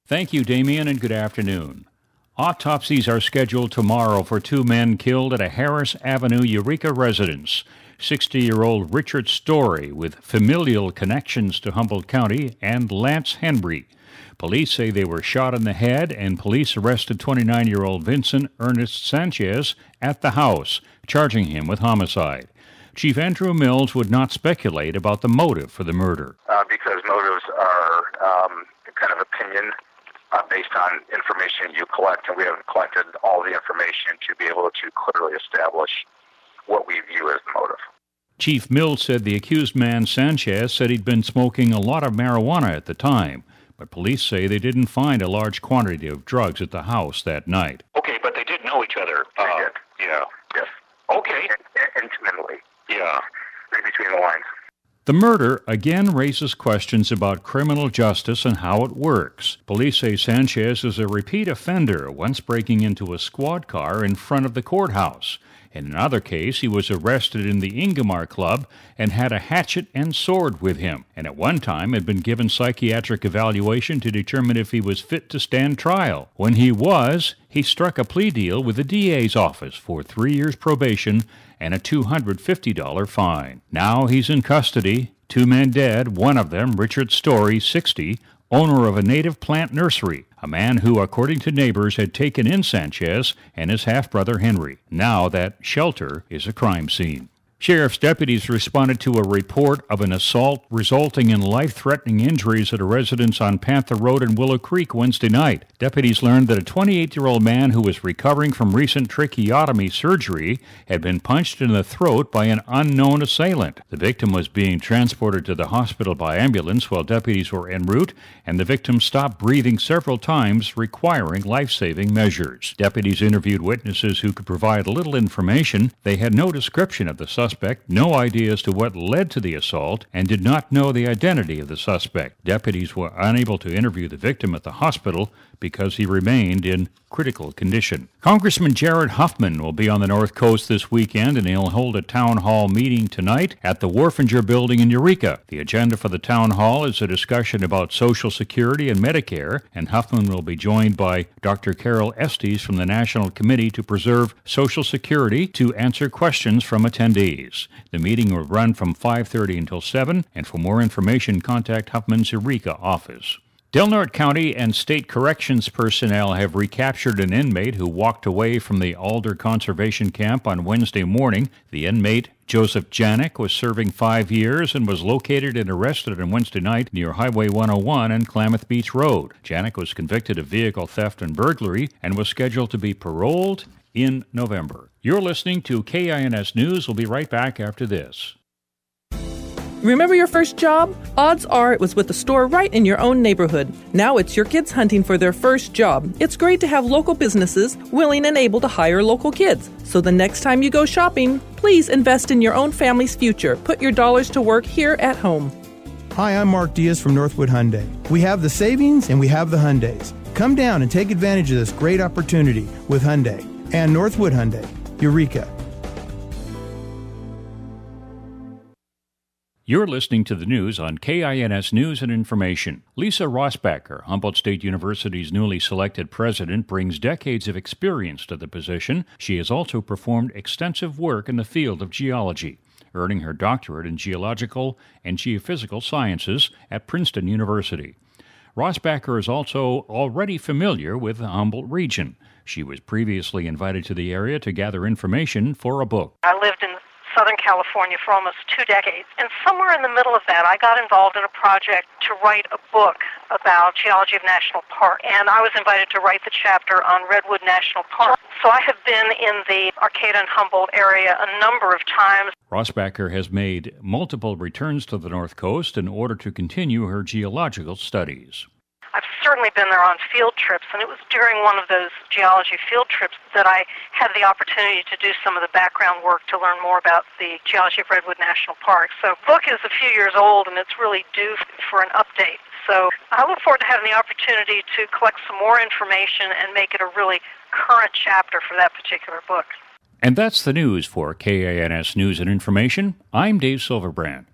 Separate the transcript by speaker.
Speaker 1: Thank you, Damien, and good afternoon. Autopsies are scheduled tomorrow for two men killed at a Harris Avenue, Eureka residence. 60-year-old Richard Story, with familial connections to Humboldt County, and Lance Henry. Police say they were shot in the head, and police arrested 29-year-old Vincent Ernest Sanchez at the house, charging him with homicide. Chief Andrew Mills would not speculate about the motive for the murder.
Speaker 2: Because motives are kind of opinion based on information you collect, and we haven't collected all the information to be able to clearly establish what we view as the motive.
Speaker 1: Chief Mills said the accused man, Sanchez, said he'd been smoking a lot of marijuana at the time, but police say they didn't find a large quantity of drugs at the house that night.
Speaker 3: Okay, but they did know each other.
Speaker 2: They did.
Speaker 3: Yeah.
Speaker 2: Yes.
Speaker 3: Okay.
Speaker 2: Intimately.
Speaker 3: Yeah.
Speaker 2: Read between the lines.
Speaker 1: The murder again raises questions about criminal justice and how it works. Police say Sanchez is a repeat offender, once breaking into a squad car in front of the courthouse. In another case, he was arrested in the Ingomar Club and had a hatchet and sword with him, and at one time had been given psychiatric evaluation to determine if he was fit to stand trial. When he was, he struck a plea deal with the DA's office for 3 years probation and a $250 fine. Now he's in custody. Two men dead, one of them, Richard Story, 60, owner of a native plant nursery, a man who, according to neighbors, had taken in Sanchez and his half-brother Henry. Now that shelter is a crime scene. Sheriff's deputies responded to a report of an assault resulting in life-threatening injuries at a residence on Panther Road in Willow Creek Wednesday night. Deputies learned that a 28-year-old man who was recovering from recent tracheotomy surgery had been punched in the throat by an unknown assailant. The victim was being transported to the hospital by ambulance while deputies were en route, and the victim stopped breathing several times, requiring life-saving measures. Deputies interviewed witnesses who could provide little information. They had no description of the suspect, no idea as to what led to the assault, and did not know the identity of the suspect. Deputies were unable to interview the victim at the hospital because he remained in critical condition. Congressman Jared Huffman will be on the North Coast this weekend, and he'll hold a town hall meeting tonight at the Wharfinger Building in Eureka. The agenda for the town hall is a discussion about Social Security and Medicare, and Huffman will be joined by Dr. Carol Estes from the National Committee to Preserve Social Security to answer questions from attendees. The meeting will run from 5:30 until 7, and for more information, contact Huffman's Eureka office. Del Norte County and state corrections personnel have recaptured an inmate who walked away from the Alder Conservation Camp on Wednesday morning. The inmate, Joseph Janik, was serving 5 years and was located and arrested on Wednesday night near Highway 101 and Klamath Beach Road. Janik was convicted of vehicle theft and burglary and was scheduled to be paroled in November. You're listening to KINS News. We'll be right back after this.
Speaker 4: Remember your first job? Odds are it was with a store right in your own neighborhood. Now it's your kids hunting for their first job. It's great to have local businesses willing and able to hire local kids. So the next time you go shopping, please invest in your own family's future. Put your dollars to work here at home.
Speaker 5: Hi, I'm Mark Diaz from Northwood Hyundai. We have the savings and we have the Hyundais. Come down and take advantage of this great opportunity with Hyundai and Northwood Hyundai, Eureka.
Speaker 1: You're listening to the news on KINS News and Information. Lisa Rosbacher, Humboldt State University's newly selected president, brings decades of experience to the position. She has also performed extensive work in the field of geology, earning her doctorate in geological and geophysical sciences at Princeton University. Rosbacher is also already familiar with the Humboldt region. She was previously invited to the area to gather information for a book.
Speaker 6: I lived in Southern California for almost 2 decades. And somewhere in the middle of that, I got involved in a project to write a book about geology of national park. And I was invited to write the chapter on Redwood National Park. So I have been in the Arcata and Humboldt area a number of times.
Speaker 1: Rosbacher has made multiple returns to the North Coast in order to continue her geological studies.
Speaker 6: I've certainly been there on field trips, and it was during one of those geology field trips that I had the opportunity to do some of the background work to learn more about the geology of Redwood National Park. So the book is a few years old, and it's really due for an update. So I look forward to having the opportunity to collect some more information and make it a really current chapter for that particular book.
Speaker 1: And that's the news for KINS News and Information. I'm Dave Silverbrand.